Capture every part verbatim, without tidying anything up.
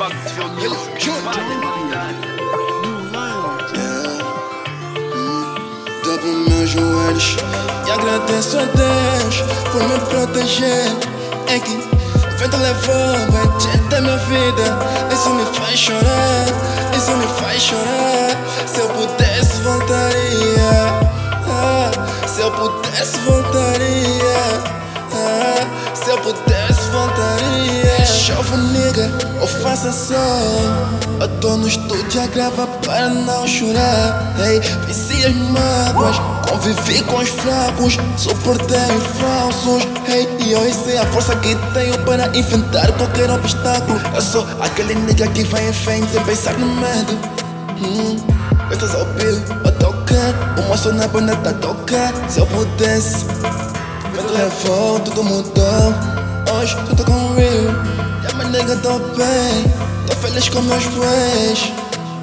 Dobro meus joelhos e agradeço a Deus por me proteger. É que o vento levou bandido da minha vida. Isso me faz chorar, isso me faz chorar. Se eu pudesse voltaria, ah, se eu pudesse voltaria. Ah, se eu pudesse voltaria. Chove nigga ou faça sol, eu tô no estúdio a gravar para não chorar. Hey, venci as mágoas, convivi com os fracos, suportei os falsos. Hey, e eu sei a força que tenho para enfrentar qualquer obstáculo. Eu sou aquele nigga que vai em frente sem pensar no medo. hum, Eu estás a ouvir, a tocar, o moço na banda tá a tocar. Se eu pudesse, vento levou, tudo mudou. Hoje eu tô com real, e a minha nega tô bem. Tô feliz com meus pés.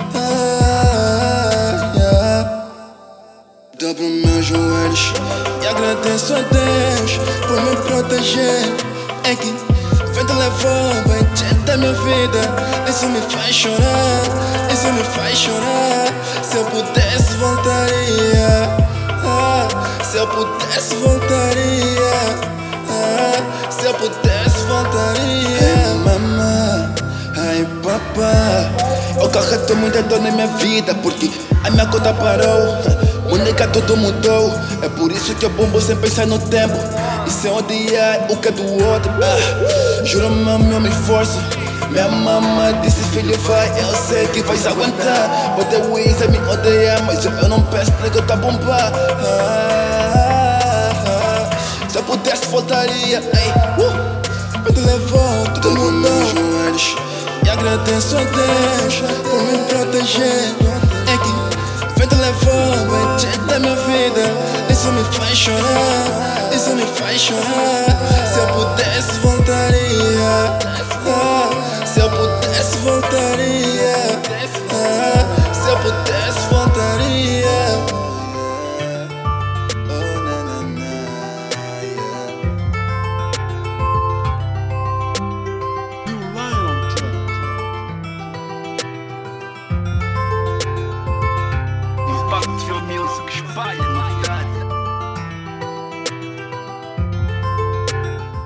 ah, yeah. Dobro meus joelhos e agradeço a Deus por me proteger. É que o vento levou bandido da minha vida. Isso me faz chorar, isso me faz chorar. Se eu pudesse voltaria, ah, se eu pudesse voltaria, ah, se eu pudesse voltaria. Hey mamã, ai papá, eu carrego muita dor na minha vida porque a minha conta parou. Monica, tudo mudou. É por isso que eu bombo sem pensar no tempo e sem odiar o que é do outro. ah, Juro mami, eu me esforço. Minha mamãe disse, filho vai, eu sei que vais aguentar. Pode o Isa me odeia, mas eu, eu não peço porque eu tá bombar. ah, ah, Se eu pudesse voltaria. Ei, uh, Vento levou, tudo mudou. Joelhos e agradeço a Deus por me proteger. É que vento levou bandido da minha vida. Isso me faz chorar, isso me faz chorar. Se eu pudesse voltaria, ah, se eu pudesse voltaria, ah,